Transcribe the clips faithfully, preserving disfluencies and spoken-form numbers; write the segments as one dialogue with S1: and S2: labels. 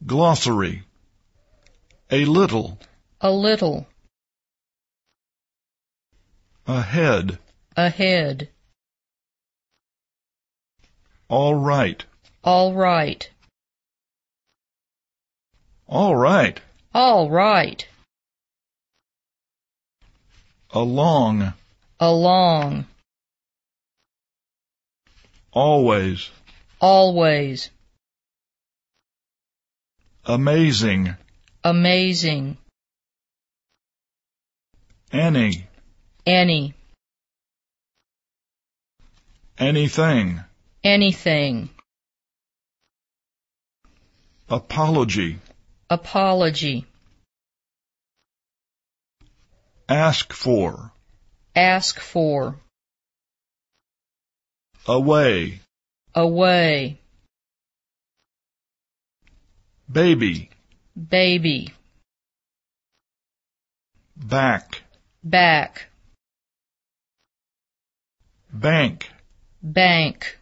S1: Glossary. A little.
S2: A little.
S1: Ahead.
S2: Ahead.
S1: All right.
S2: All right.
S1: All right.
S2: All right.
S1: Along.
S2: Along.
S1: Always.
S2: Always.
S1: Amazing.
S2: Amazing.
S1: Any.
S2: Any.
S1: Anything.
S2: Anything.
S1: Apology.
S2: Apology.
S1: Ask for.
S2: Ask for.
S1: Away.
S2: Away.
S1: Baby.
S2: Baby.
S1: Back.
S2: Back.
S1: Bank.
S2: Bank.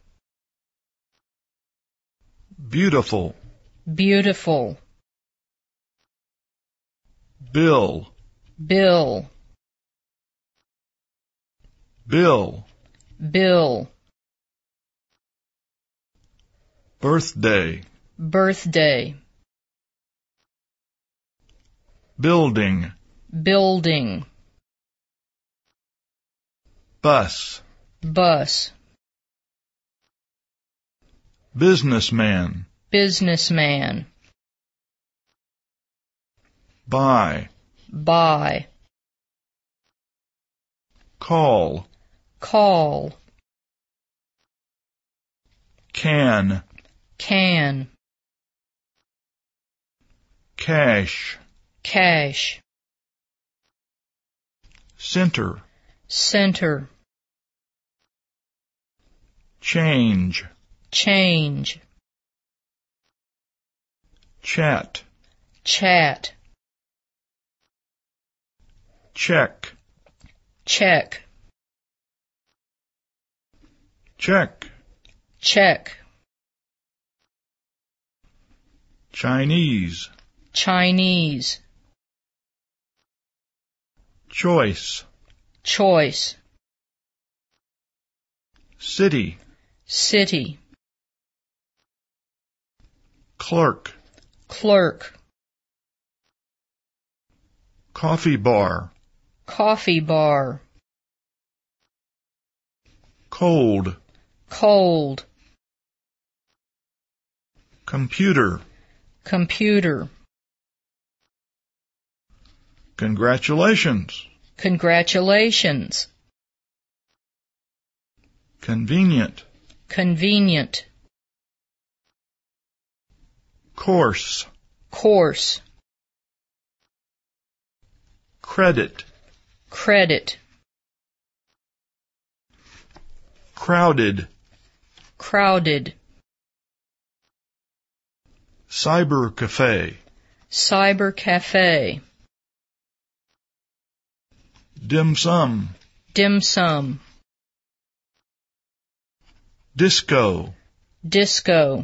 S1: Beautiful.
S2: Beautiful.
S1: Bill.
S2: Bill.
S1: Bill.
S2: Bill.
S1: Birthday.
S2: Birthday.
S1: Building.
S2: Building.
S1: Bus.
S2: Bus.
S1: Businessman.
S2: Businessman.
S1: Buy.
S2: Buy.
S1: Call.
S2: Call.
S1: Can.
S2: Can.
S1: Cash.
S2: Cash.
S1: Center.
S2: Center.
S1: Change.
S2: Change.
S1: Chat.
S2: Chat.
S1: Check.
S2: Check.
S1: Check.
S2: Check.
S1: Chinese.
S2: Chinese.
S1: Choice.
S2: Choice.
S1: City.
S2: City.
S1: Clerk.
S2: Clerk.
S1: Coffee bar.
S2: Coffee bar.
S1: Cold.
S2: Cold.
S1: Computer.
S2: Computer.
S1: Congratulations.
S2: Congratulations.
S1: Convenient.
S2: Convenient.
S1: Course.
S2: Course.
S1: Credit.
S2: Credit.
S1: Crowded.
S2: Crowded.
S1: Cyber cafe.
S2: Cyber cafe.
S1: Dim sum.
S2: Dim sum.
S1: Disco.
S2: Disco.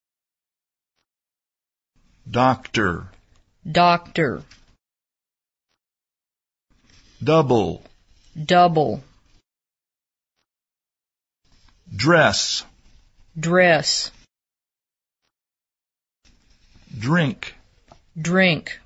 S1: Doctor.
S2: Doctor.
S1: Double.
S2: Double.
S1: Dress.
S2: Dress.
S1: Drink.
S2: Drink.